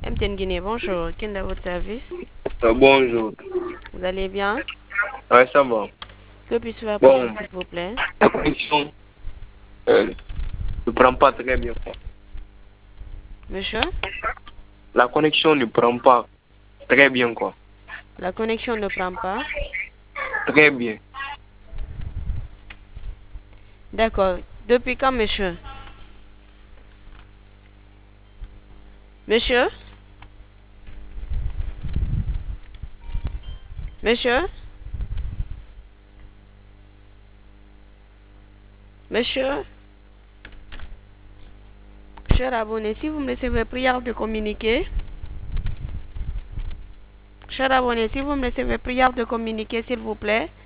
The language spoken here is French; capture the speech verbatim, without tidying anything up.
M T N Guinée, bonjour. Quel est votre service? Euh, bonjour. Vous allez bien? Ouais, ça va. Que puis-je faire pour Bon, vous, s'il vous plaît? la connexion euh, ne prend pas très bien. Monsieur? La connexion ne prend pas très bien, quoi. La connexion ne prend pas. Très bien. D'accord. Depuis quand, monsieur? Monsieur? Monsieur? Monsieur? Cher abonné, si vous me laissez votre prière de communiquer. Cher abonné, si vous me laissez votre prière de communiquer, s'il vous plaît.